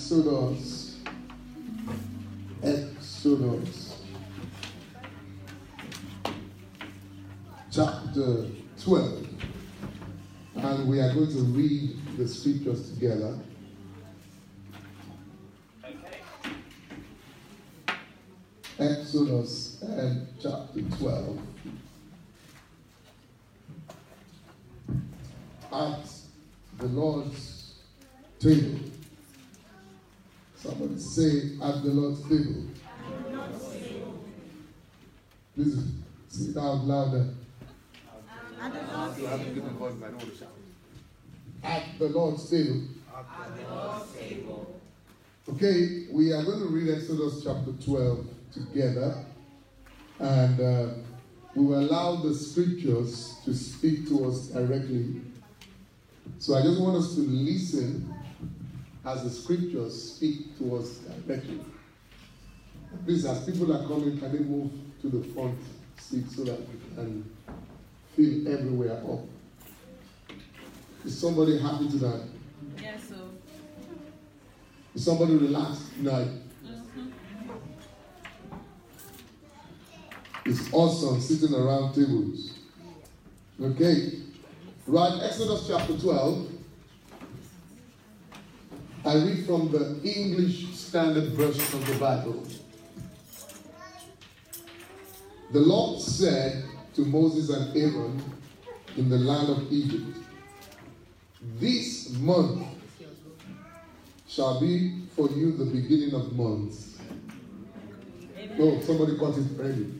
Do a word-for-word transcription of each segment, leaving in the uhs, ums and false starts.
Exodus. Exodus. Chapter twelve. And we are going to read the scriptures together. Okay. Exodus and chapter twelve. At the Lord's table. Somebody say, at the Lord's table. At the Lord's table. Please say it out louder. At the Lord's table. At the Lord's table. At the Lord's table. Okay, we are going to read Exodus chapter twelve together. And uh, we will allow the scriptures to speak to us directly. So I just want us to listen as the scriptures speak to us directly. Please, as people are coming, can they move to the front seat so that we can feel everywhere up? Is somebody happy tonight? Yes, sir. Is somebody relaxed tonight? Mm-hmm. It's awesome sitting around tables. Okay. Right, Exodus chapter twelve. I read from the English Standard Version of the Bible. The Lord said to Moses and Aaron in the land of Egypt, "This month shall be for you the beginning of months." Oh, somebody got it ready.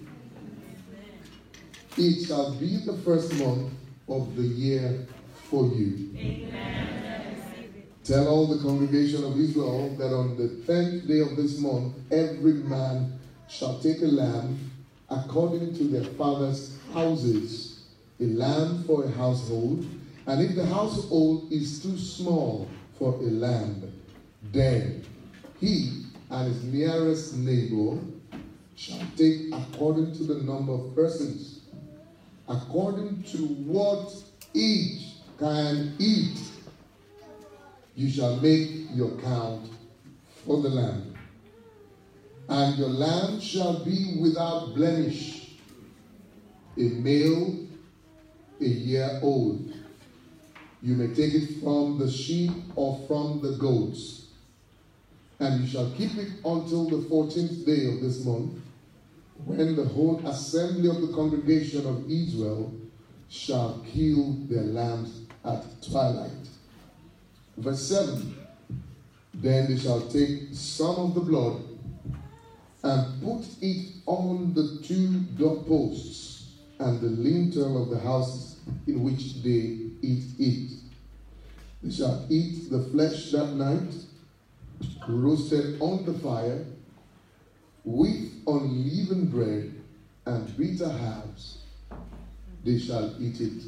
"It shall be the first month of the year for you." Amen. Tell all the congregation of Israel that on the tenth day of this month, every man shall take a lamb according to their father's houses, a lamb for a household. And if the household is too small for a lamb, then he and his nearest neighbor shall take according to the number of persons, according to what each can eat. You shall make your count for the lamb. And your lamb shall be without blemish, a male, a year old. You may take it from the sheep or from the goats. And you shall keep it until the fourteenth day of this month, when the whole assembly of the congregation of Israel shall kill their lambs at twilight. Verse seven. Then they shall take some of the blood and put it on the two doorposts and the lintel of the houses in which they eat it. They shall eat the flesh that night, roasted on the fire, with unleavened bread and bitter herbs. They shall eat it.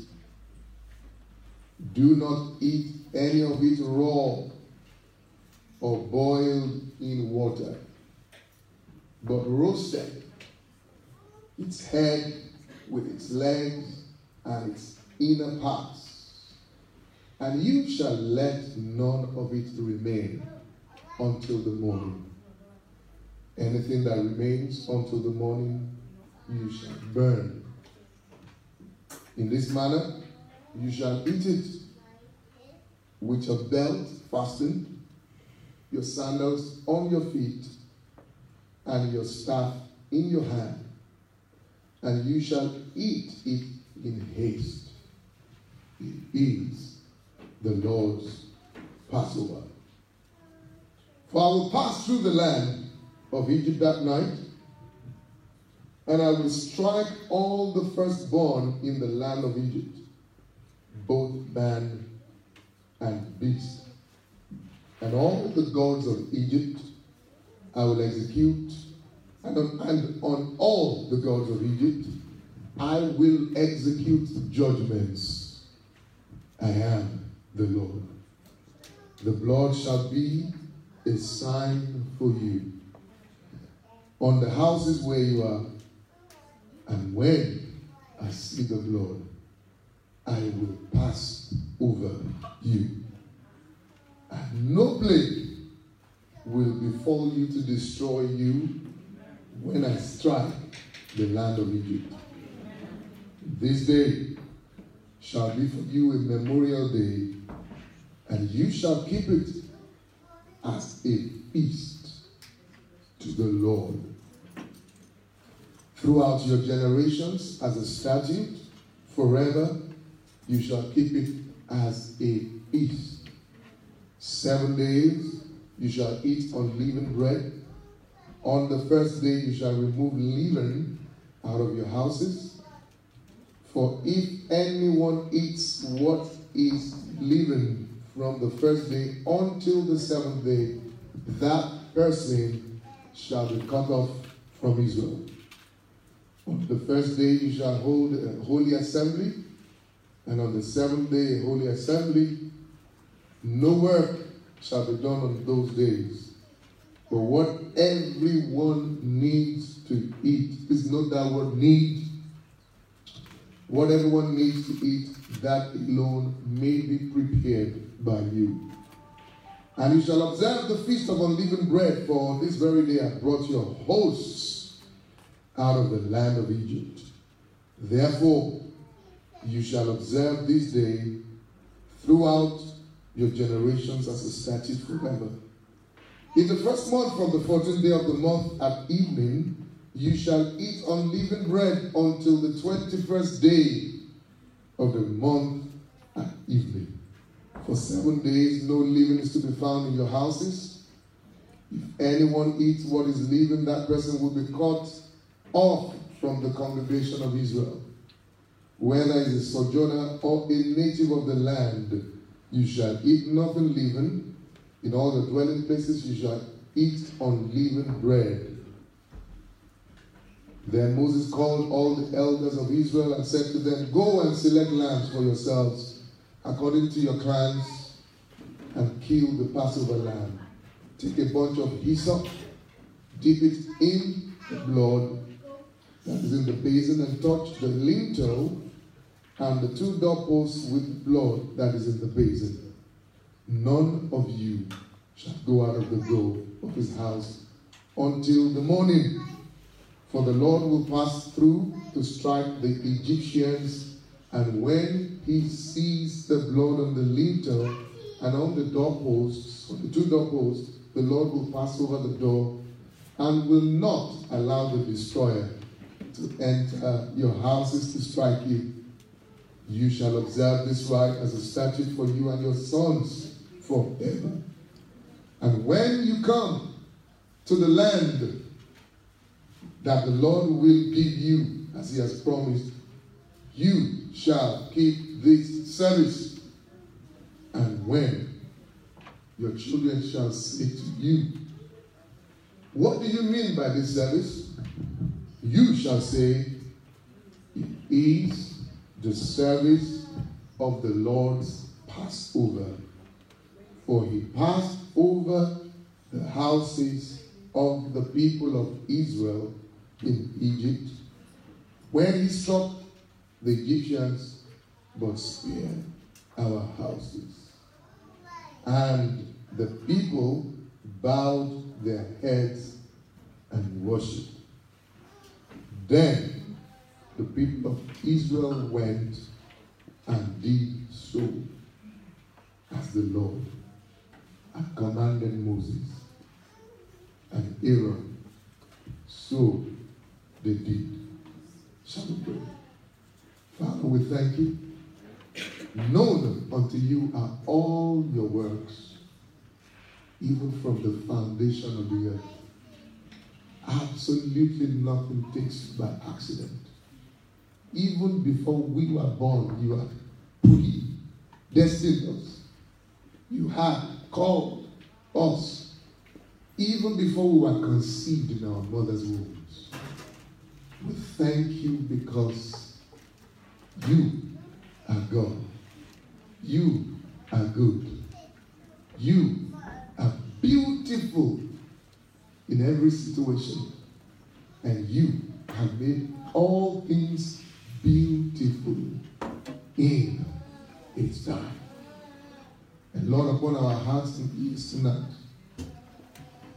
Do not eat any of it raw or boiled in water, but roasted, its head with its legs and its inner parts. And you shall let none of it remain until the morning. Anything that remains until the morning, you shall burn. In this manner, you shall eat it with your belt fastened, your sandals on your feet, and your staff in your hand. And you shall eat it in haste. It is the Lord's Passover. For I will pass through the land of Egypt that night, and I will strike all the firstborn in the land of Egypt, both man and beast. And all the gods of Egypt I will execute, and on, and on all the gods of Egypt I will execute judgments. I am the Lord. The blood shall be a sign for you on the houses where you are, and when I see the blood, I will pass over you. And no plague will befall you to destroy you when I strike the land of Egypt. This day shall be for you a memorial day, and you shall keep it as a feast to the Lord. Throughout your generations, as a statute, forever, you shall keep it as a feast. Seven days you shall eat unleavened bread. On the first day you shall remove leaven out of your houses. For if anyone eats what is leavened from the first day until the seventh day, that person shall be cut off from Israel. On the first day you shall hold a holy assembly, and on the seventh day a holy assembly. No work shall be done on those days. But what everyone needs to eat, please note that word need. What everyone needs to eat, that alone may be prepared by you. And you shall observe the feast of unleavened bread, for this very day I brought your hosts out of the land of Egypt. Therefore, you shall observe this day throughout your generations as a statute forever. In the first month, from the fourteenth day of the month at evening, you shall eat unleavened bread until the twenty-first day of the month at evening. For seven days no leaven is to be found in your houses. If anyone eats what is leavened, that person will be cut off from the congregation of Israel. Whether he is a sojourner or a native of the land, you shall eat nothing leavened. In all the dwelling places you shall eat unleavened bread. Then Moses called all the elders of Israel and said to them, go and select lambs for yourselves according to your clans, and kill the Passover lamb. Take a bunch of hyssop, dip it in the blood that is in the basin, and touch the lintel and the two doorposts with blood that is in the basin. None of you shall go out of the door of his house until the morning, for the Lord will pass through to strike the Egyptians, and when he sees the blood on the lintel and on the doorposts, on the two doorposts, the Lord will pass over the door and will not allow the destroyer to enter your houses to strike you. You shall observe this rite as a statute for you and your sons forever. And when you come to the land that the Lord will give you, as he has promised, you shall keep this service. And when your children shall say to you, what do you mean by this service? You shall say, it is the service of the Lord's Passover. For he passed over the houses of the people of Israel in Egypt when he struck the Egyptians, but spared our houses. And the people bowed their heads and worshipped. Then the people of Israel went and did so as the Lord had commanded Moses and Aaron. So they did. Shall we pray? Father, we thank you. Known unto you are all your works, even from the foundation of the earth. Absolutely nothing takes by accident. Even before we were born, you had predestined us. You had called us even before we were conceived in our mother's wombs. We thank you because you are God. You are good. You are beautiful in every situation. And you have made all things beautiful in its time. And Lord, upon our hearts and ears tonight,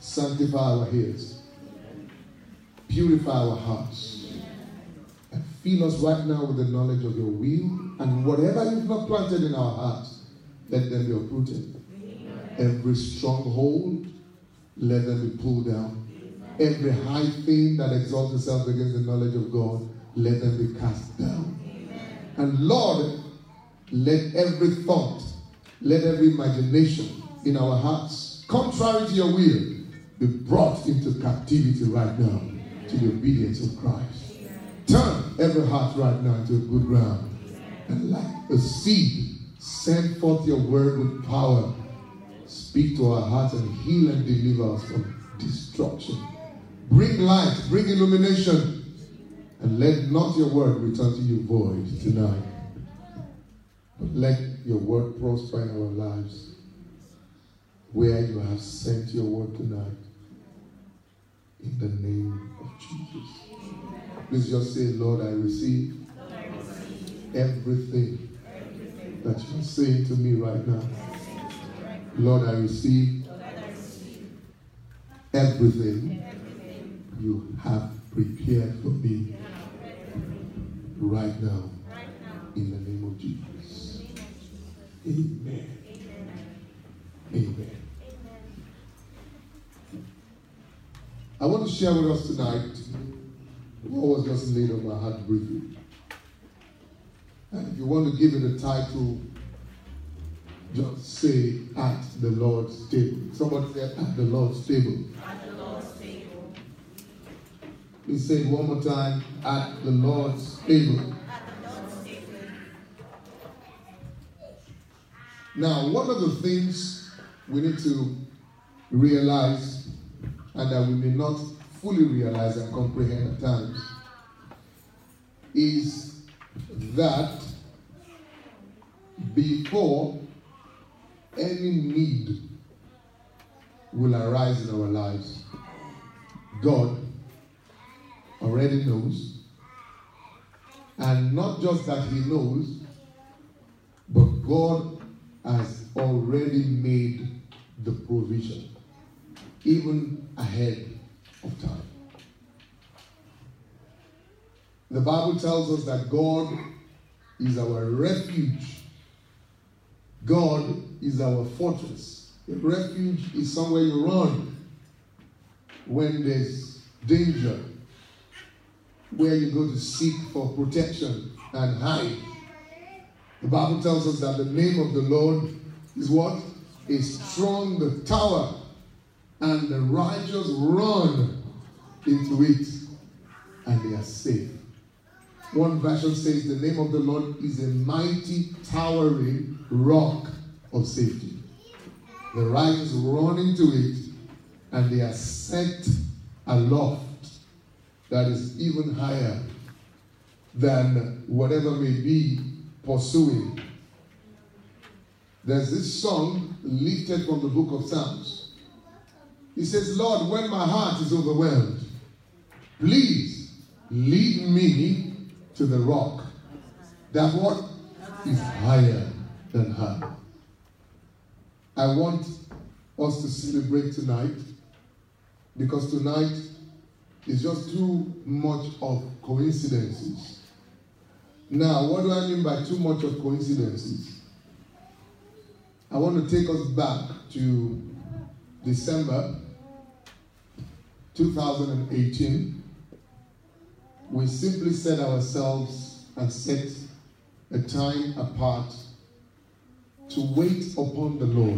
Sanctify our ears. Purify our hearts. And fill us right now with the knowledge of your will. And whatever you've not planted in our hearts, let them be uprooted. Every stronghold, let them be pulled down. Every high thing that exalts itself against the knowledge of God, let them be cast down. And Lord, let every thought, let every imagination in our hearts, contrary to your will, be brought into captivity right now to the obedience of Christ. Turn every heart right now into a good ground. And like a seed, send forth your word with power. Speak to our hearts and heal and deliver us from destruction. Bring light, bring illumination. And let not your word return to you void tonight. But let your word prosper in our lives where you have sent your word tonight. In the name of Jesus. Please just say, Lord, I receive, Lord, I receive everything, everything that you are saying to me right now. Lord, I receive, Lord, I receive everything everything you have prepared for me right now. right now. In the name of Jesus. Amen. Amen. I want to share with us tonight what was just laid on my heart briefly. And if you want to give it a title, just say, at the Lord's table. Somebody said, at the Lord's table. At the Lord's table. Please say it one more time, at the Lord's table. At the Lord's table. Now, one of the things we need to realize, and that we may not fully realize and comprehend at times, is that before any need will arise in our lives, God already knows. And not just that he knows, but God has already made the provision, even ahead of time. The Bible tells us that God is our refuge. God is our fortress. A refuge is somewhere you run when there's danger, where you go to seek for protection and hide. The Bible tells us that the name of the Lord is what? A strong tower, and the righteous run into it, and they are safe. One version says the name of the Lord is a mighty towering rock of safety. The righteous run into it, and they are set aloft, that is even higher than whatever may be pursuing. There's this song lifted from the book of Psalms. It says, Lord, when my heart is overwhelmed, please lead me to the rock that what is higher than high. I want us to celebrate tonight, because tonight is just too much of coincidences. Now, what do I mean by too much of coincidences? I want to take us back to December two thousand eighteen. We simply set ourselves and set a time apart to wait upon the Lord.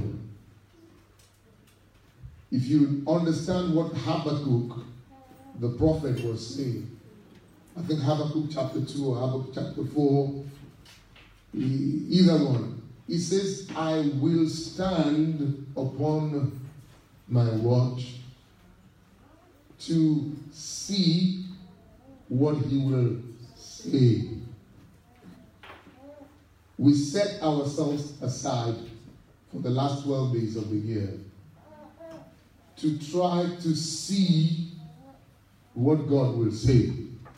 If you understand what Habakkuk, the prophet, was saying, I think Habakkuk chapter two or Habakkuk chapter four, either one. He says, I will stand upon my watch to see what he will say. We set ourselves aside for the last twelve days of the year to try to see what God will say.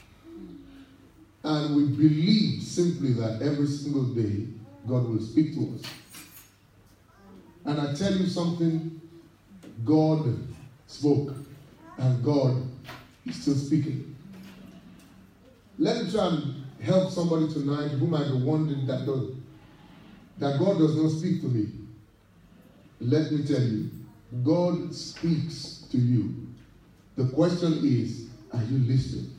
And we believe simply that every single day God will speak to us. And I tell you something, God spoke, and God is still speaking. Let me try and help somebody tonight who might be wondering that, the, that God does not speak to me. Let me tell you, God speaks to you. The question is, are you listening?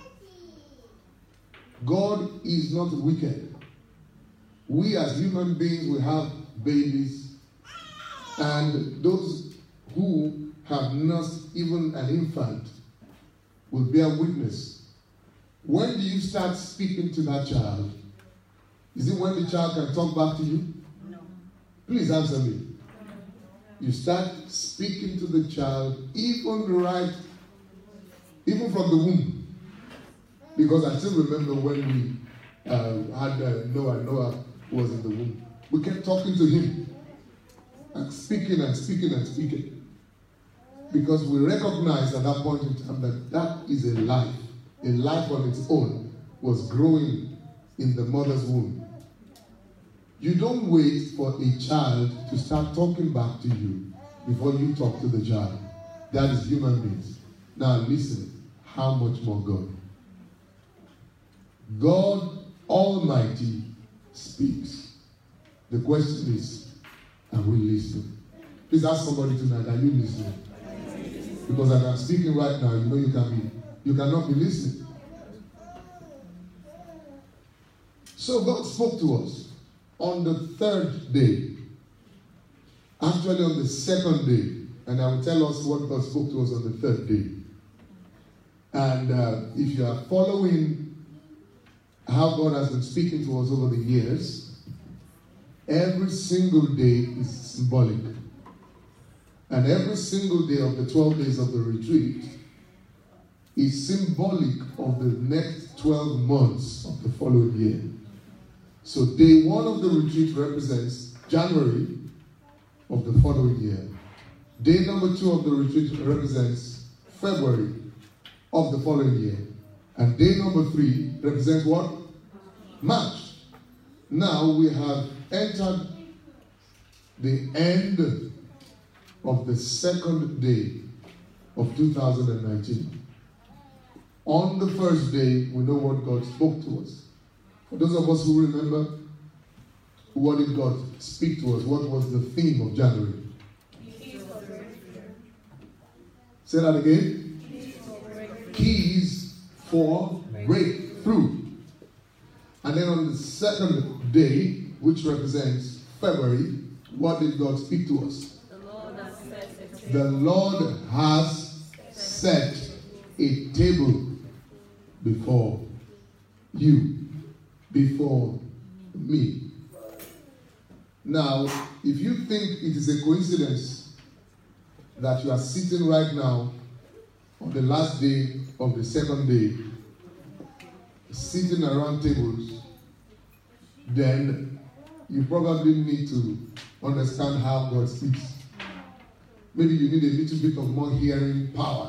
God is not wicked. We as human beings, we have babies, and those who have nursed even an infant will bear witness. When do you start speaking to that child? Is it when the child can talk back to you? No. Please answer me. You start speaking to the child even right, even from the womb. Because I still remember when we uh, had uh, Noah, Noah was in the womb. We kept talking to him and speaking and speaking and speaking. Because we recognized at that point in time that that is a life. A life on its own was growing in the mother's womb. You don't wait for a child to start talking back to you before you talk to the child. That is human beings. Now listen, how much more God? God Almighty speaks. The question is, are we listening? Please ask somebody tonight, are you listening? Because as I'm speaking right now, you know you can be, you cannot be listening. So God spoke to us on the third day. Actually on the second day. And I will tell us what God spoke to us on the third day. And uh, if you are following how God has been speaking to us over the years, every single day is symbolic. And every single day of the twelve days of the retreat is symbolic of the next twelve months of the following year. So day one of the retreat represents January of the following year. Day number two of the retreat represents February of the following year. And day number three represents what? March. Now we have entered the end of the second day of two thousand nineteen. On the first day, we know what God spoke to us. For those of us who remember, what did God speak to us? What was the theme of January? Say that again. Keys for breakthrough. And then on the second day, which represents February, what did God speak to us? The Lord has set a table before you, before me. Now, if you think it is a coincidence that you are sitting right now on the last day of the second day, sitting around tables, then you probably need to understand how God speaks. Maybe you need a little bit of more hearing power.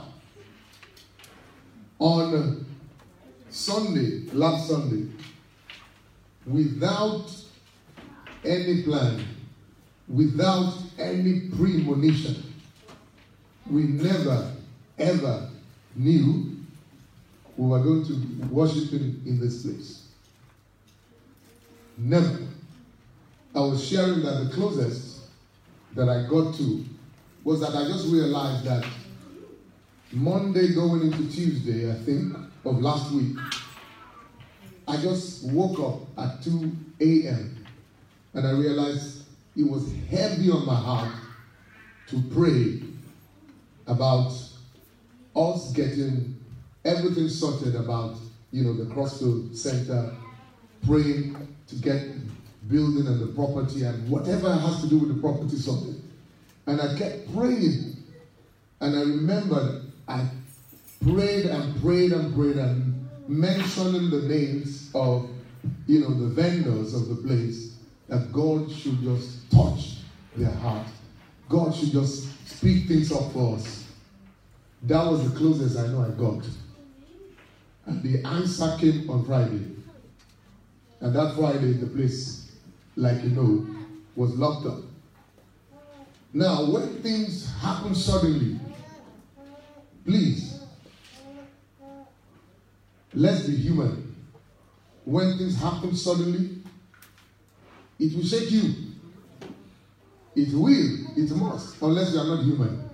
On Sunday, last Sunday, without any plan, without any premonition, we never, ever knew we were going to be worshiping in this place. Never. I was sharing that the closest that I got to was that I just realized that Monday going into Tuesday, I think, of last week, I just woke up at two a.m. and I realized it was heavy on my heart to pray about us getting everything sorted about, you know, the Crossfield Center, praying to get building and the property and whatever has to do with the property sorted. And I kept praying. And I remembered I prayed and prayed and prayed and mentioning the names of, you know, the vendors of the place, that God should just touch their heart. God should just speak things up for us. That was the closest I know I got. And the answer came on Friday. And that Friday, the place, like you know, was locked up. Now, when things happen suddenly, Please, let's be human. When things happen suddenly, it will shake you. It will, it must, unless you are not human.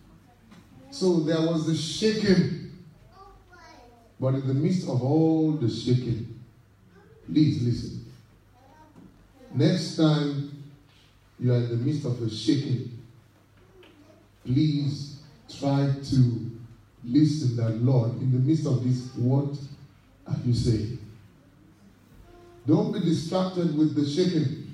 So there was the shaking. But in the midst of all the shaking, please listen. Next time you are in the midst of a shaking, please try to listen that, Lord, in the midst of this, what are you saying? Don't be distracted with the shaking,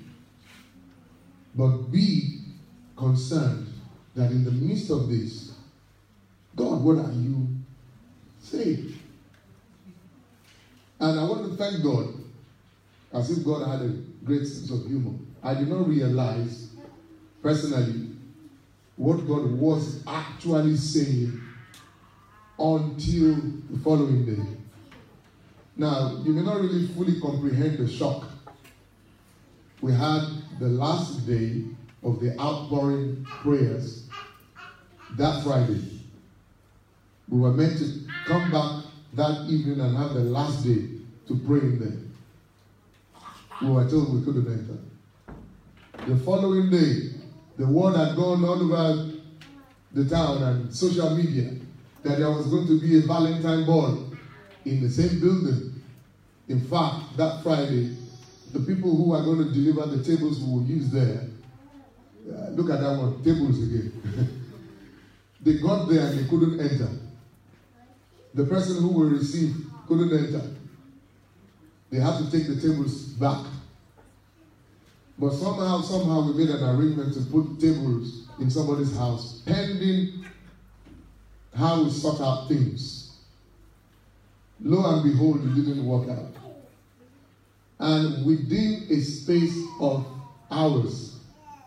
but be concerned that in the midst of this, God, what are you saying? And I want to thank God, as if God had a great sense of humor. I did not realize, personally, what God was actually saying until the following day. Now, you may not really fully comprehend the shock. We had the last day of the outpouring prayers that Friday. We were meant to come back that evening and have the last day to pray in there. We were told we couldn't enter. The following day, the word had gone all over the town and social media that there was going to be a Valentine ball in the same building. In fact, that Friday, the people who are going to deliver the tables we will use there, uh, look at that one, tables again. They got there and they couldn't enter. The person who will receive couldn't enter. They had to take the tables back. But somehow, somehow we made an arrangement to put tables in somebody's house, pending how we sort out things. Lo and behold, it didn't work out. And within a space of hours,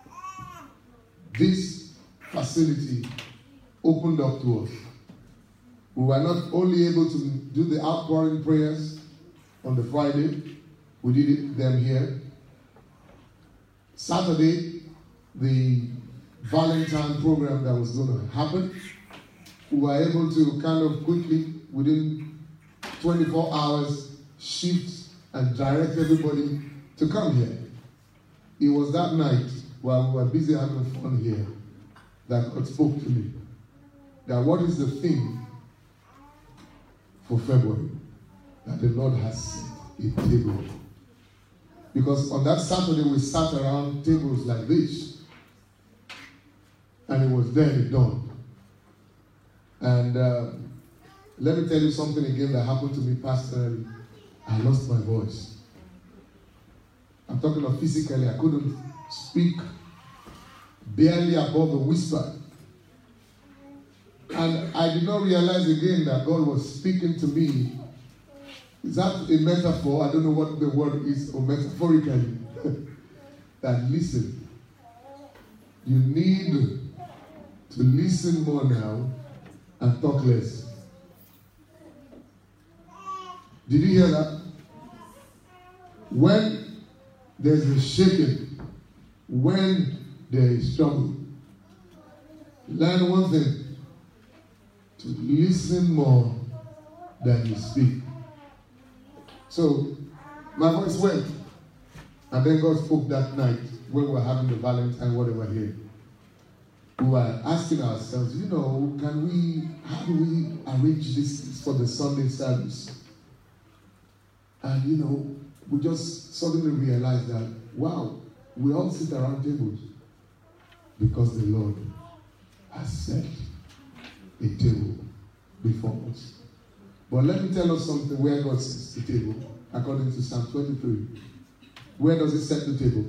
this facility opened up to us. We were not only able to do the outpouring prayers on the Friday, we did it, them here. Saturday, the Valentine program that was going to happen, we were able to kind of quickly, within twenty-four hours, shift and direct everybody to come here. It was that night while we were busy having fun here that God spoke to me. That what is the thing for February? That the Lord has set a table. Because on that Saturday we sat around tables like this. And it was then it dawned. And uh, let me tell you something again that happened to me personally. I lost my voice. I'm talking of physically. I couldn't speak, barely above a whisper. And I did not realize again that God was speaking to me. Is that a metaphor? I don't know what the word is, or metaphorically. That listen, you need to listen more now and talk less. Did you hear that? When there's a shaking, when there is trouble, learn one thing: to listen more than you speak. So my voice went, and then God spoke that night when we were having the Valentine, whatever here. We were asking ourselves, you know, can we, how do we arrange this for the Sunday service? And you know, we just suddenly realized that, wow, we all sit around tables because the Lord has set a table before us. But let me tell us something where God sets the table, according to Psalm twenty-three. Where does He set the table?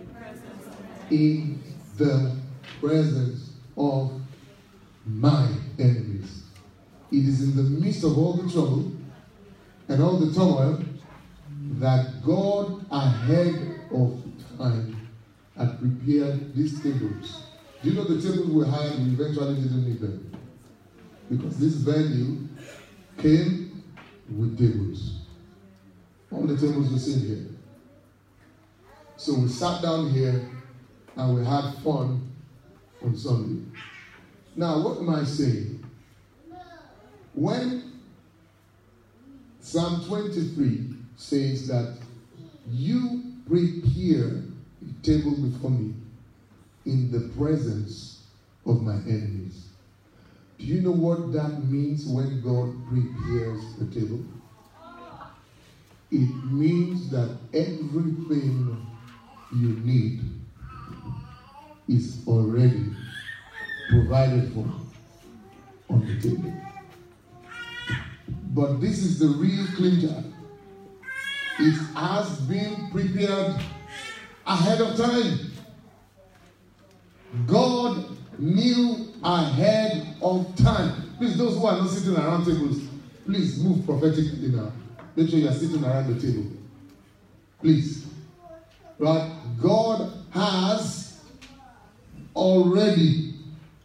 In the presence of my enemies. It is in the midst of all the trouble and all the turmoil that God ahead of time had prepared these tables. Do you know the tables we had, we eventually didn't need them? Because this venue came with tables. All the tables we see here. So we sat down here and we had fun on Sunday. Now, what am I saying? When Psalm twenty-three says that you prepare a table before me in the presence of my enemies. Do you know what that means when God prepares the table? It means that everything you need is already provided for on the table. But this is the real clincher. It has been prepared ahead of time. God knew ahead of time. Please, those who are not sitting around tables, please move prophetically now. Make sure you are sitting around the table. Please. Right? God has already.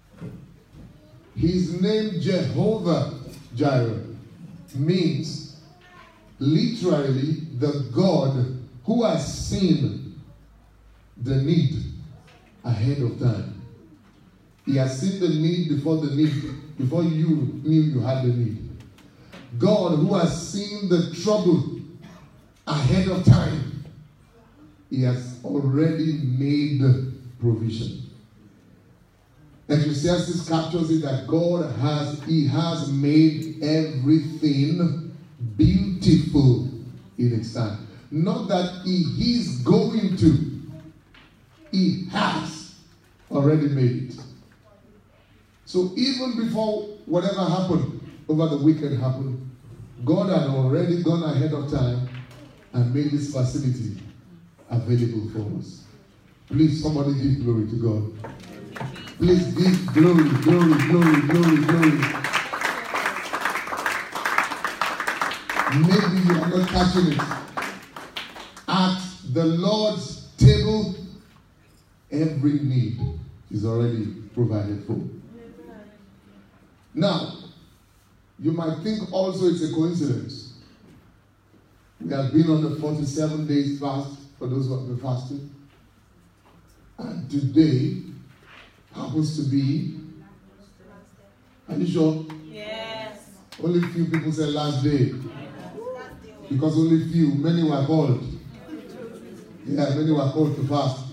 His name Jehovah Jireh means literally the God who has seen the need ahead of time. He has seen the need before the need, before you knew you had the need. God who has seen the trouble ahead of time. He has already made provision. Ecclesiastes captures it that God has, He has made everything beautiful in its time. Not that He is going to. He has already made it. So even before whatever happened over the weekend happened, God had already gone ahead of time and made this facility available for us. Please, somebody give glory to God. Please give glory, glory, glory, glory, glory. Maybe you are not catching it. At the Lord's table, every need is already provided for. Now, you might think also it's a coincidence. We have been on the forty-seven days fast for those who have been fasting. And today happens to be, are you sure? Yes. Only few people say last day. Because only few, many were called. Yeah, many were called to fast.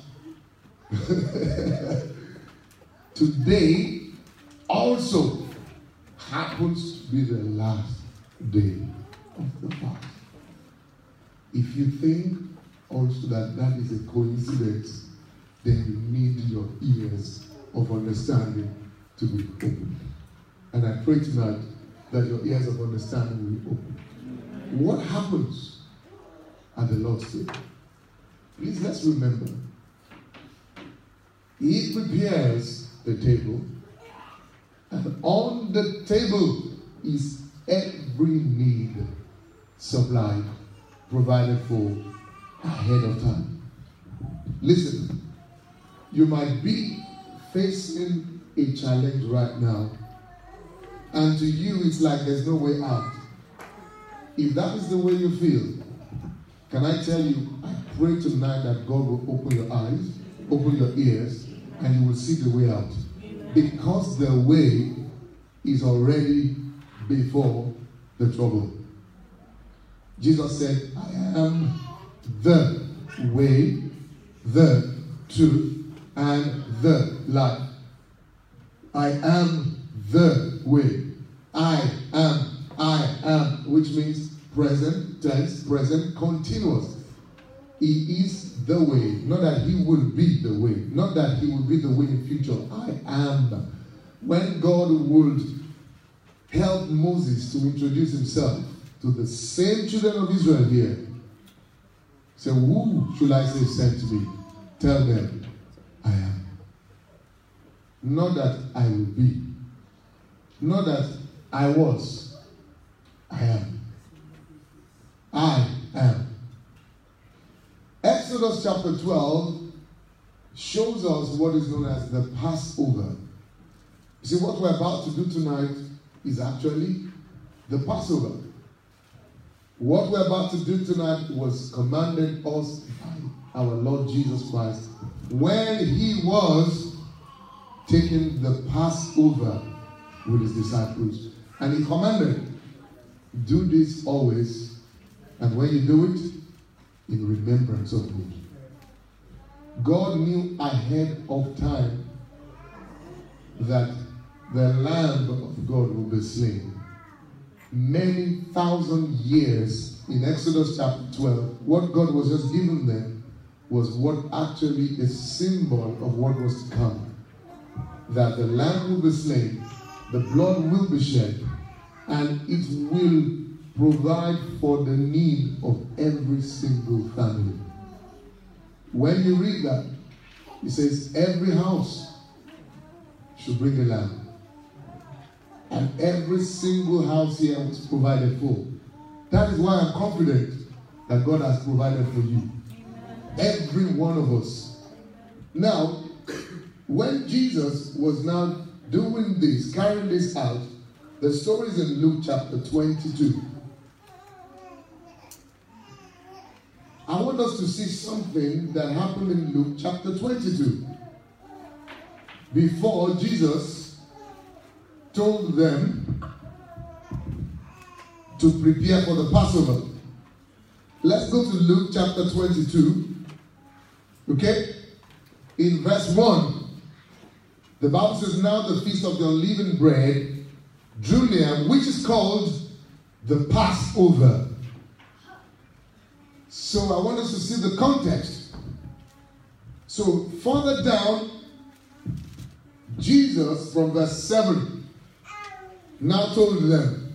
Today also happens to be the last day of the fast. If you think also that that is a coincidence, then you need your ears of understanding to be open. And I pray tonight that your ears of understanding will be open. What happens at the Lord's table? Please, let's remember. He prepares the table, and on the table is every need supplied, provided for ahead of time. Listen, you might be facing a challenge right now, and to you it's like there's no way out. If that is the way you feel, can I tell you, I pray tonight that God will open your eyes, open your ears, and you will see the way out. Because the way is already before the trouble. Jesus said, I am the way, the truth, and the life. I am the way. I am, I am, which means present tense, present continuous. He is the way. Not that he will be the way. Not that he will be the way in future. I am. When God would help Moses to introduce himself to the same children of Israel here, say, who should I say sent me? Tell them, I am. Not that I will be. Not that I was. I am. I am. Exodus chapter twelve shows us what is known as the Passover. You see, what we're about to do tonight is actually the Passover. What we're about to do tonight was commanded us by our Lord Jesus Christ when he was taking the Passover with his disciples. And he commanded, do this always, and when you do it, in remembrance of me. God knew ahead of time that the Lamb of God will be slain. Many thousand years in Exodus chapter twelve, what God was just giving them was what actually is a symbol of what was to come. That the Lamb will be slain, the blood will be shed, and it will provide for the need of every single family. When you read that, it says every house should bring a lamb. And every single house here was provided for. That is why I'm confident that God has provided for you. Every one of us. Now, when Jesus was now doing this, carrying this out, the story is in Luke chapter twenty-two. I want us to see something that happened in Luke chapter twenty-two. Before Jesus told them to prepare for the Passover. Let's go to Luke chapter twenty-two. Okay? In verse one, the Bible says, now the feast of the unleavened bread drew near, which is called the Passover. So I want us to see the context. So further down, Jesus from verse seven now told them,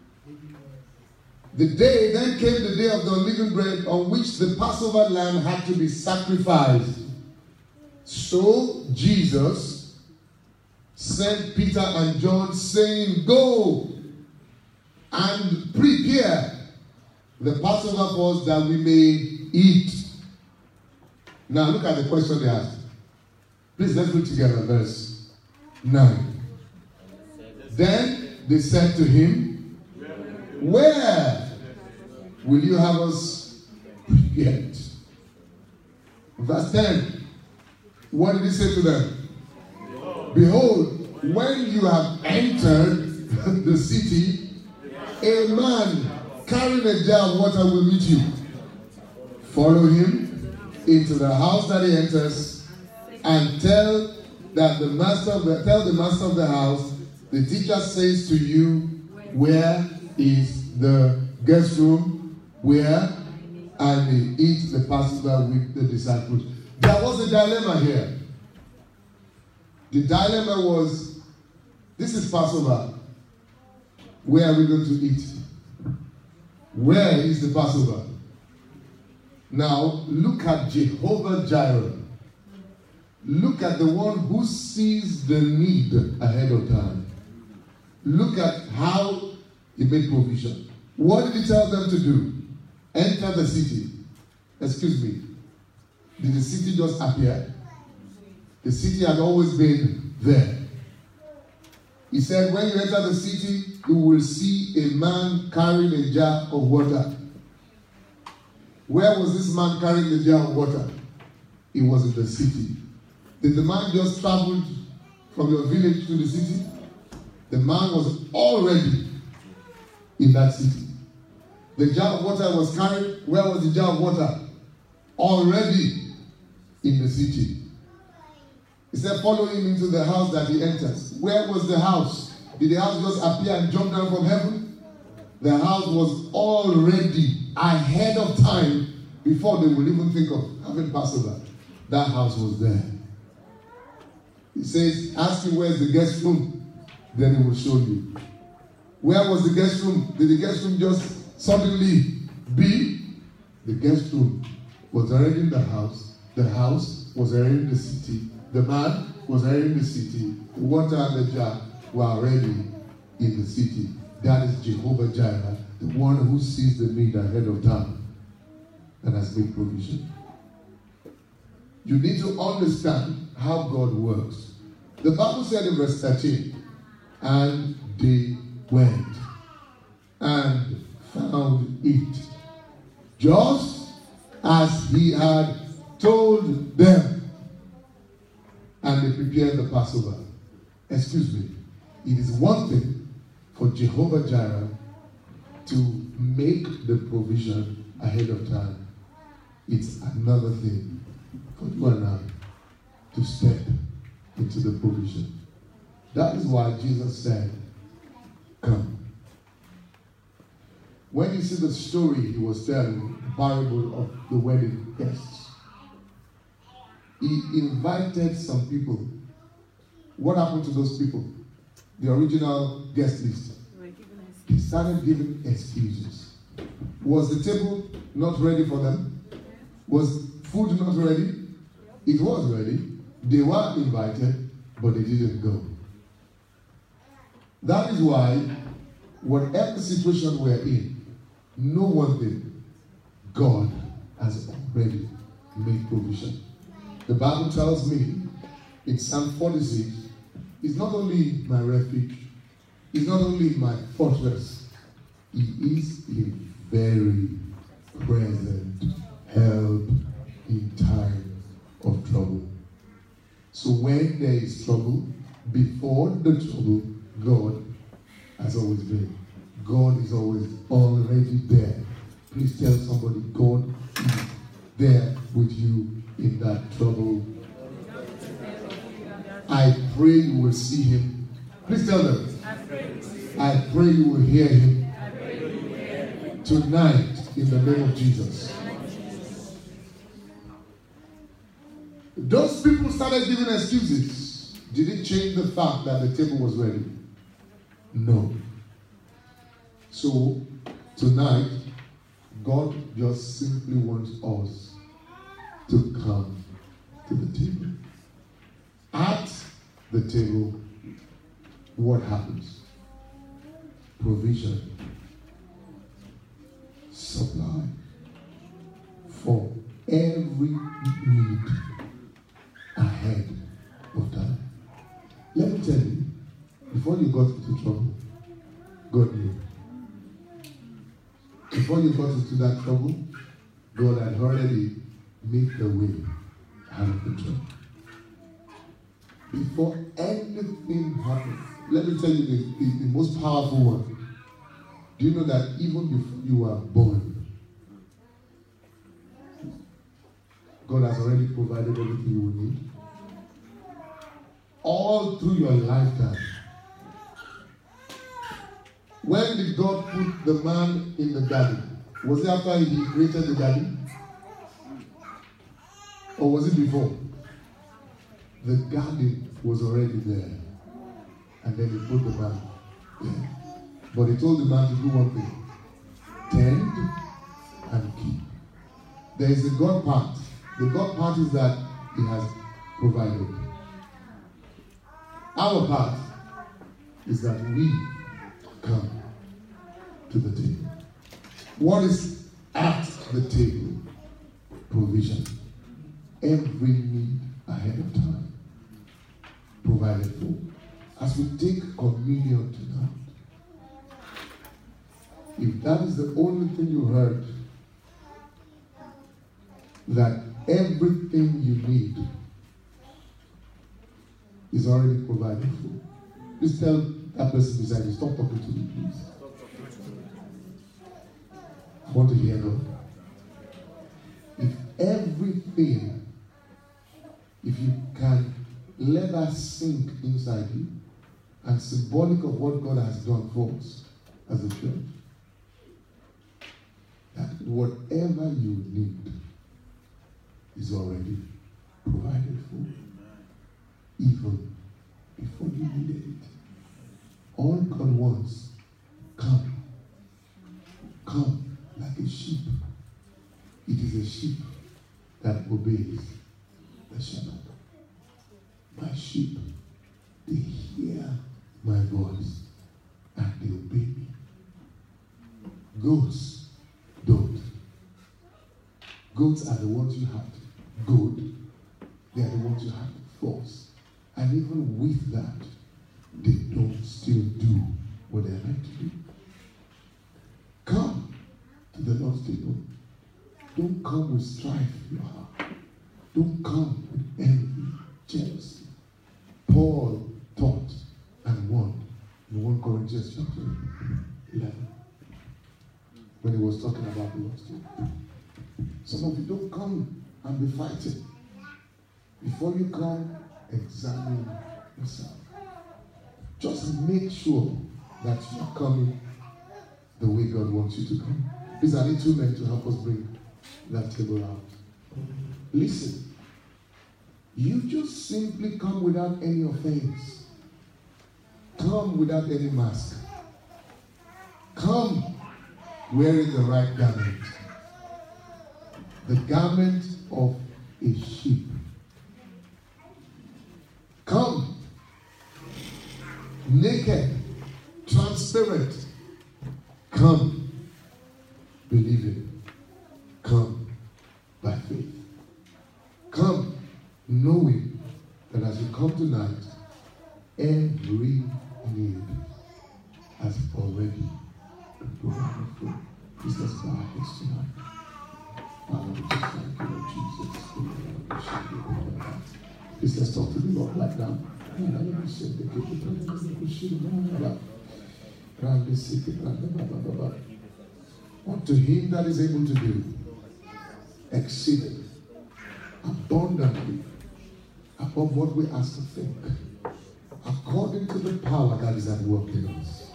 the day, then came the day of the unleavened bread on which the Passover lamb had to be sacrificed. So Jesus sent Peter and John saying, go and prepare the Passover for us that we may eat. Now look at the question they asked. Please, let's read together verse nine. Then they said to him, where will you have us prepared? Verse ten. What did he say to them? Behold, when you have entered the city, a man carrying a jar of water will meet you. Follow him into the house that he enters, and tell that the master of the, tell the master of the house, the teacher says to you, where is the guest room where I may eat the Passover with the disciples? There was a dilemma here. The dilemma was, this is Passover. Where are we going to eat? Where is the Passover? Now, look at Jehovah Jireh. Look at the one who sees the need ahead of time. Look at how he made provision. What did he tell them to do? Enter the city. Excuse me. Did the city just appear? The city had always been there. He said, when you enter the city, you will see a man carrying a jar of water. Where was this man carrying the jar of water? He was in the city. Did the man just travel from your village to the city? The man was already in that city. The jar of water was carried. Where was the jar of water? Already in the city. He said, follow him into the house that he enters. Where was the house? Did the house just appear and jump down from heaven? The house was already ahead of time before they would even think of having Passover. That house was there. He says, ask him where's the guest room. Then he will show you. Where was the guest room? Did the guest room just suddenly be? The guest room was already in the house. The house was already in the city. The man was already in the city. The water and the jar were already in the city. That is Jehovah Jireh, the one who sees the need ahead of time and has made provision. You need to understand how God works. The Bible said in verse thirteen, and they went and found it just as he had told them. And they prepared the Passover. Excuse me. It is one thing for Jehovah Jireh to make the provision ahead of time. It's another thing for you and I to step into the provision. That is why Jesus said, come. When you see the story he was telling, the parable of the wedding guests, he invited some people. What happened to those people? The original guest list. They started giving excuses. Was the table not ready for them? Was food not ready? It was ready. They were invited, but they didn't go. That is why, whatever situation we're in, know one thing: God has already made provision. The Bible tells me in Psalm forty-six, He's not only my refuge, He's not only my fortress, He is a very present help in time of trouble. So when there is trouble, before the trouble, God has always been. God is always already there. Please tell somebody, God is there with you in that trouble. I pray you will see Him. Please tell them. I pray you will hear Him tonight in the name of Jesus. Those people started giving excuses. Did it change the fact that the table was ready? No. So, tonight, God just simply wants us to come to the table. At the table, what happens? Provision, supply for every need ahead of time. Let me tell you, before you got into trouble, God knew. Before you got into that trouble, God had already made the way out of the trouble. Before anything happened, let me tell you the, the, the most powerful one. Do you know that even before you were born, God has already provided everything you will need? All through your lifetime. When did God put the man in the garden? Was it after He created the garden? Or was it before? The garden was already there. And then He put the man there. But He told the man to do one thing: tend and keep. There is the God part. The God part is that He has provided. Our part is that we come to the table. What is at the table? Provision. Every need ahead of time provided for. As we take communion tonight, if that is the only thing you heard, that everything you need is already provided for. Please tell that person beside you, stop talking to me, please. I want to hear God. If everything, if you can let that sink inside you, and symbolic of what God has done for us as a church, that whatever you need is already provided for, even before you needed it. All God wants, come. Come like a sheep. It is a sheep that obeys the shepherd. My sheep, they hear my voice and they obey me. Goats don't. Goats are the ones you have to goad. They are the ones you have to force. And even with that, they don't still do what they're meant to do. Come to the Lord's table. Don't come with strife in your heart. Don't come with envy, jealousy. Paul taught and warned in First Corinthians chapter eleven. When he was talking about the Lord's Table. Some of you don't come and be fighting. Before you come, examine yourself. Just make sure that you are coming the way God wants you to come. These are the two men to help us bring that table out. Listen, you just simply come without any offense. Come without any mask. Come wearing the right garment. The garment of a sheep. Come naked, transparent. Come believing. Come by faith. Come knowing that as you come tonight, every need has already been provided for. Please let's bow our heads tonight. Father, we just thank you, Lord Jesus. Please let's talk to the Lord right now. Unto him that is able to do exceeding abundantly above what we ask to think, according to the power that is at work in us.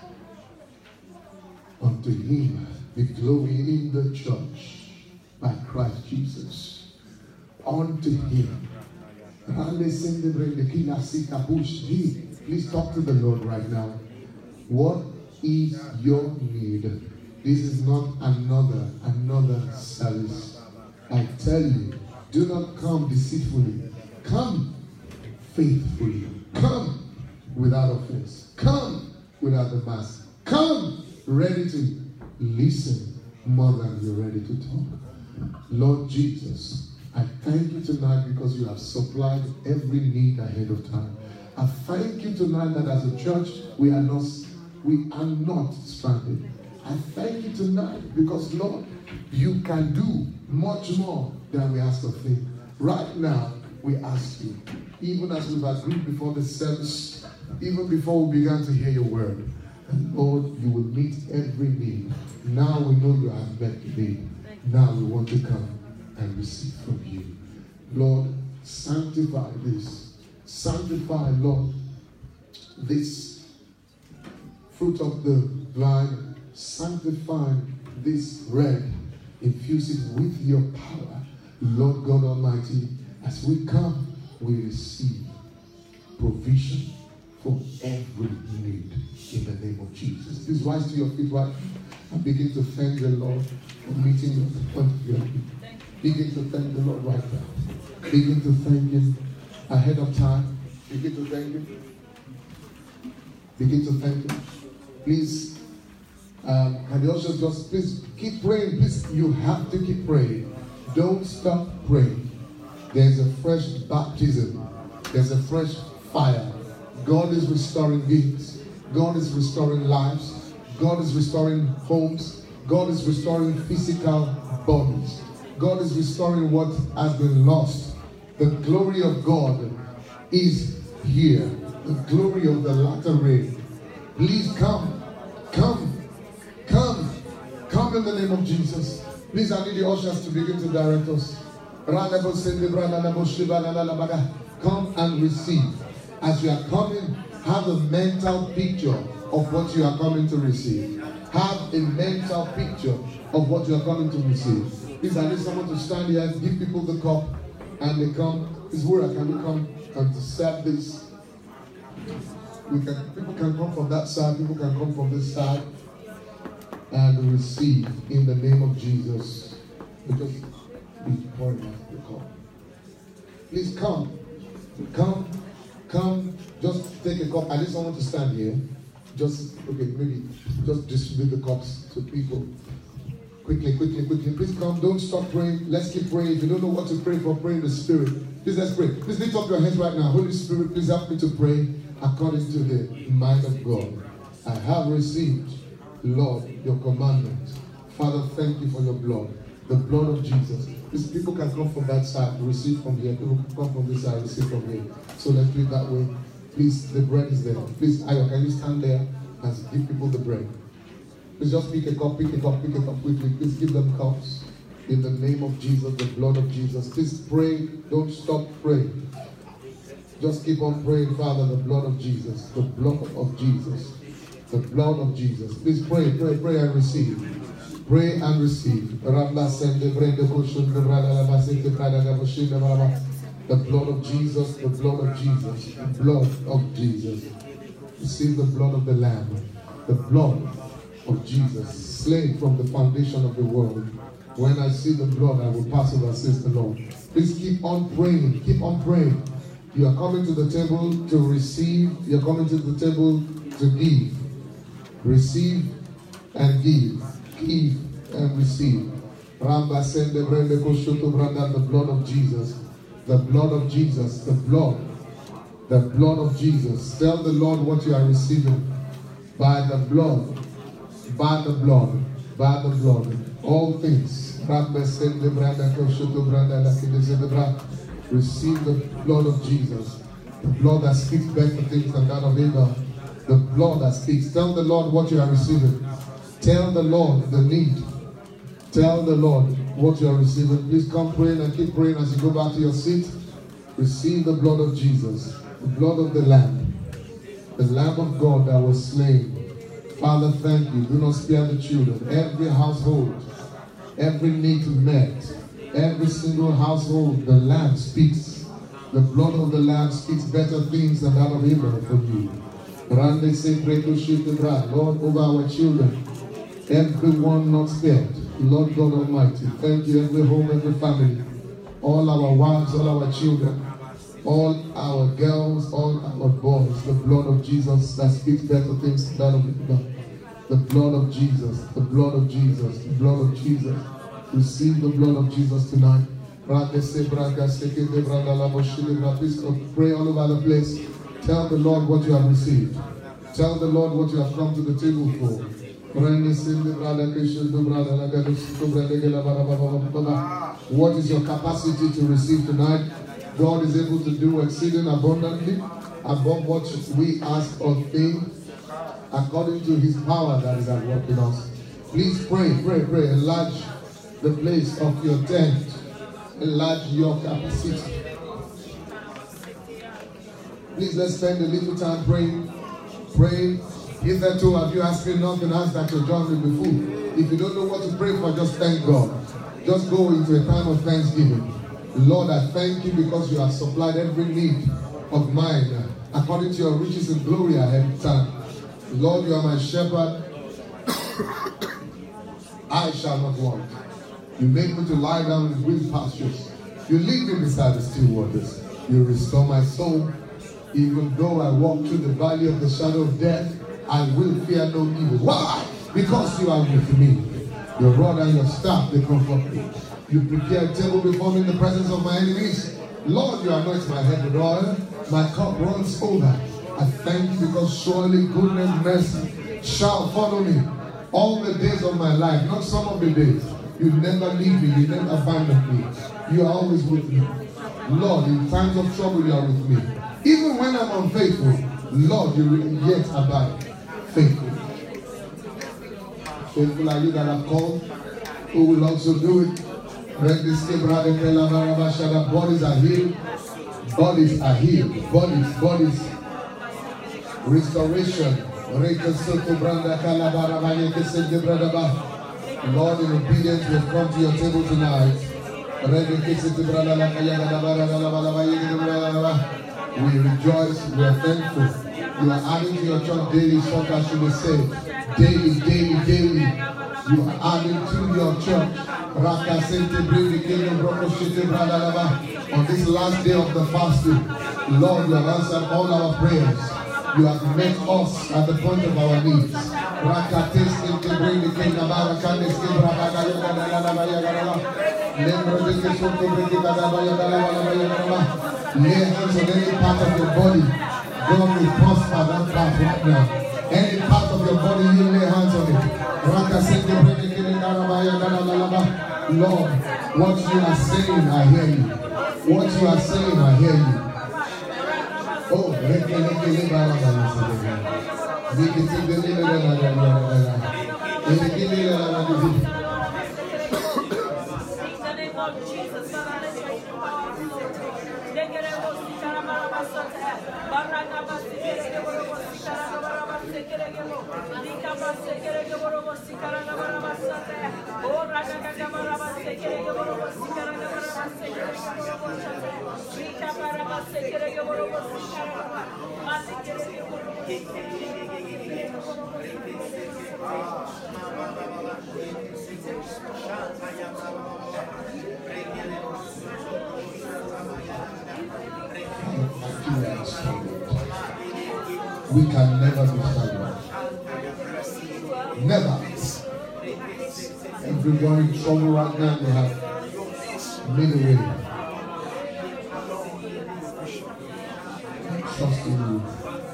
Unto him be glory in the church by Christ Jesus. Unto him. Please talk to the Lord right now. What is your need? This is not another, another service. I tell you, do not come deceitfully. Come faithfully. Come without offense. Come without the mask. Come ready to listen more than you're ready to talk. Lord Jesus, I thank you tonight because you have supplied every need ahead of time. I thank you tonight that as a church, we are not, we are not stranded. I thank you tonight because, Lord, you can do much more than we ask of thee. Right now, we ask you, even as we've agreed before the service, even before we began to hear your word, and Lord, you will meet every need. Now we know you have met the need. Now we want to come and receive from you. Lord, sanctify this. Sanctify, Lord, this fruit of the vine. Sanctify this bread. Infuse it with your power. Lord God Almighty, as we come, we receive provision for every need in the name of Jesus. Please rise to your feet right now and begin to thank the Lord for meeting you in front of your feet. Begin to thank the Lord right now. Begin to thank him ahead of time. Begin to thank him. Begin to thank him. Please, um, can you also just please keep praying? Please, you have to keep praying. Don't stop praying. There's a fresh baptism. There's a fresh fire. God is restoring beings. God is restoring lives. God is restoring homes. God is restoring physical bodies. God is restoring what has been lost. The glory of God is here. The glory of the latter rain. Please come. Come. Come. Come in the name of Jesus. Please, I need the ushers to begin to direct us. Come and receive. As you are coming, have a mental picture of what you are coming to receive. Have a mental picture of what you are coming to receive. Please, I need someone to stand here and give people the cup, and they come. Please, where can we come and to serve this? We can. People can come from that side. People can come from this side, and receive in the name of Jesus. Because we pour out the cup. Please come, come, come. Just take a cup. I need someone to stand here. Just okay, maybe just distribute the cups to people. Quickly, quickly, quickly. Please come. Don't stop praying. Let's keep praying. If you don't know what to pray for, pray in the Spirit. Please let's pray. Please lift up your hands right now. Holy Spirit, please help me to pray according to the mind of God. I have received, Lord, your commandment. Father, thank you for your blood. The blood of Jesus. These people can come from that side, receive from here. People can come from this side, receive from here. So let's do it that way. Please, the bread is there. Please, Ayo, can you stand there? as you give people the bread. Please just pick a cup, pick a cup, pick a cup quickly. Please give them cups. In the name of Jesus, the blood of Jesus. Please pray. Don't stop praying. Just keep on praying, Father, the blood of Jesus. The blood of Jesus. The blood of Jesus. Please pray, pray, pray and receive. Pray and receive. The blood of Jesus, the blood of Jesus, the blood of Jesus. Receive the blood of the Lamb. The blood of Jesus, slain from the foundation of the world. When I see the blood, I will pass over, says the Lord. Please keep on praying. Keep on praying. You are coming to the table to receive. You are coming to the table to give. Receive and give. Give and receive. Ramba sende brende koshoto branda, the blood of Jesus. The blood of Jesus. The blood. The blood of Jesus. Tell the Lord what you are receiving. By the blood. By the blood. By the blood. All things. Receive the blood of Jesus. The blood that speaks better things than that of Abel. The blood that speaks. Tell the Lord what you are receiving. Tell the Lord the need. Tell the Lord what you are receiving. Please come praying and keep praying as you go back to your seat. Receive the blood of Jesus. The blood of the Lamb. The Lamb of God that was slain. Father, thank you. Do not spare the children. Every household, every need met, every single household, the Lamb speaks. The blood of the Lamb speaks better things than that of Abel for you. Lord, over our children, everyone not spared. Lord God Almighty, thank you. Every home, every family, all our wives, all our children, all our girls, all our boys, the blood of Jesus that speaks better things than that of Abel. The blood of Jesus, the blood of Jesus, the blood of Jesus. Receive the blood of Jesus tonight. Please pray all over the place. Tell the Lord what you have received. Tell the Lord what you have come to the table for. What is your capacity to receive tonight? God is able to do exceeding abundantly above what we ask or think, according to his power that is at work in us. Please pray, pray, pray. Enlarge the place of your tent. Enlarge your capacity. Please, let's spend a little time praying. Praying. Hitherto, have you asked me nothing? Ask that your joy will be full. If you don't know what to pray for, just thank God. Just go into a time of thanksgiving. Lord, I thank you because you have supplied every need of mine according to your riches and glory ahead of time. Lord, you are my shepherd. I shall not want. You make me to lie down in green pastures. You lead me beside the still waters. You restore my soul. Even though I walk through the valley of the shadow of death, I will fear no evil. Why? Because you are with me. Your rod and your staff, they comfort me. You prepare a table before me in the presence of my enemies. Lord, you anoint my head with oil. My cup runs over. I thank you because surely goodness and mercy shall follow me all the days of my life, not some of the days. You never leave me, you never abandon me. You are always with me. Lord, in times of trouble, you are with me. Even when I'm unfaithful, Lord, you will yet abide faithful. Faithful are you that have called, who will also do it. Bodies are healed. Bodies are healed. Bodies, bodies. Restoration. Lord, in obedience, we have come to your table tonight. We rejoice, we are thankful. You are adding to your church daily, so that should be saved. Daily, daily, daily. You are adding to your church. On this last day of the fasting, Lord, you have answered all our prayers. You have met us at the point of our needs. Lay hands on any part of your body. God will prosper that part right now. Any part of your body, you lay hands on it. Lord, what you are saying, I hear you. What you are saying, I hear you. Oh, of Jesus, Father, let your healing power flow through. Legerebosi karabarabasate, baragabasi keregeborobosi karabarabase keregebo, likabase keregeborobosi karabarabasate, oragagabarabase keregeborobosi karabarabase keregeborobosate, likabarabase keregeborobosi karabara, masi keregeborobosi We can never be silent. Never. Everyone in trouble right now, they have made a way. Trust in you.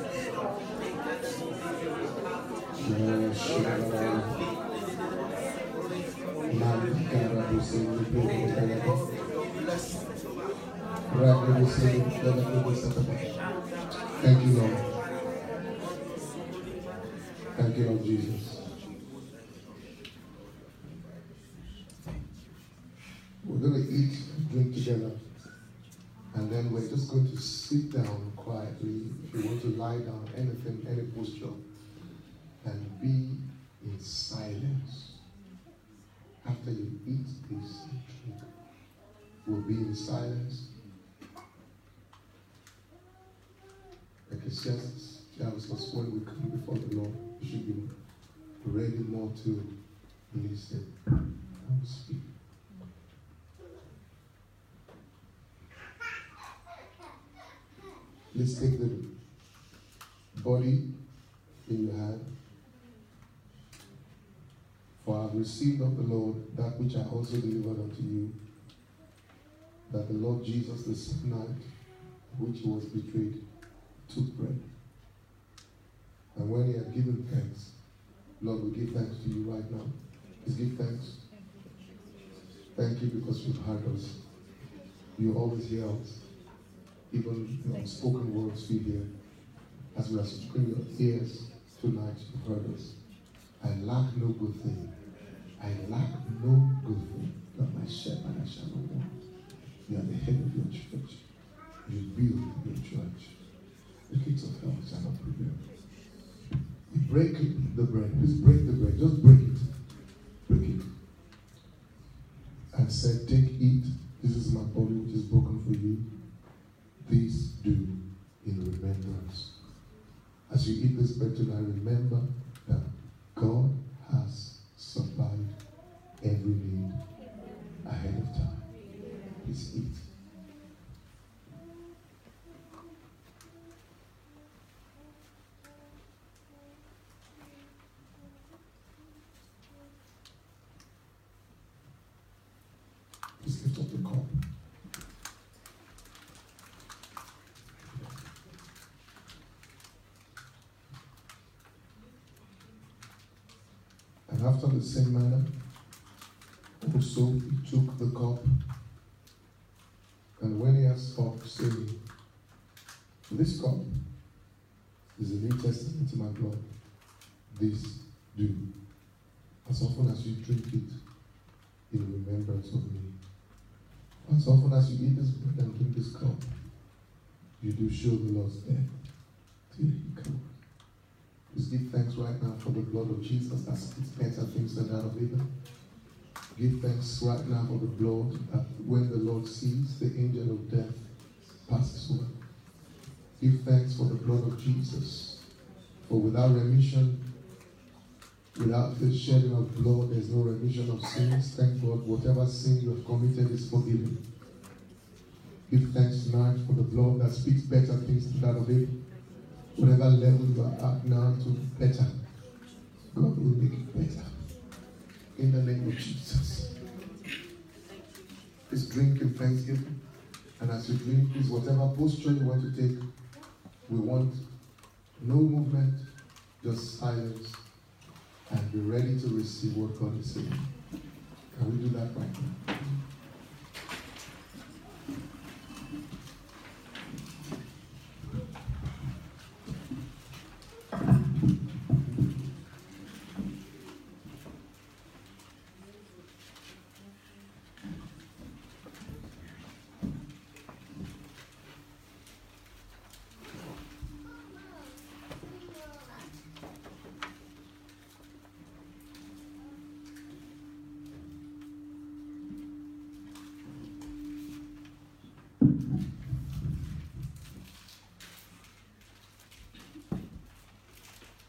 Thank you, Lord. Thank you, Lord Jesus. We're going to eat and drink together. And then we're just going to sit down quietly. If you want to lie down, anything, any posture, and be in silence. After you eat this and drink, we'll be in silence. Ecclesiastes chapter when we come before the Lord, we should be ready more to listen and speak. Let's take the body in your hand. For I have received of the Lord that which I also delivered unto you, that the Lord Jesus, the same night which he was betrayed, took bread. And when he had given thanks, Lord, we give thanks to you right now. Please give thanks. Thank you because you've heard us. You always hear us. Even the unspoken words we hear. As we are straining your ears tonight, you've heard us. I lack no good thing. I lack no good thing. You are my shepherd, I shall not want. You are the head of your church. You build your church. The gates of hell shall not prevail. You break the bread. Please break the bread. Just break it. Break it. And said, take, eat. This is my body which is broken for you. This do in remembrance. As you eat this bread tonight, remember that God has supplied every need ahead of time. Please eat. Please lift up the cup. And after the same manner, also he took the cup, and when he had stopped, saying, this cup is the New Testament in my blood. This do, as often as you drink it, in remembrance of me. As often as you eat this bread and drink this cup, you do show the Lord's death till he comes. Please give thanks right now for the blood of Jesus that speaks better things than that of Abel. Give thanks right now for the blood that when the Lord sees, the angel of death passes away. Give thanks for the blood of Jesus. For without remission, without the shedding of blood, there's no remission of sins. Thank God, whatever sin you have committed is forgiven. Give thanks tonight for the blood that speaks better things than that of Abel. Whatever level you are at now to better, God will make it better. In the name of Jesus. Please drink in thanksgiving. And as you drink, please, whatever posture you want to take, we want no movement, just silence, and be ready to receive what God is saying. Can we do that right now?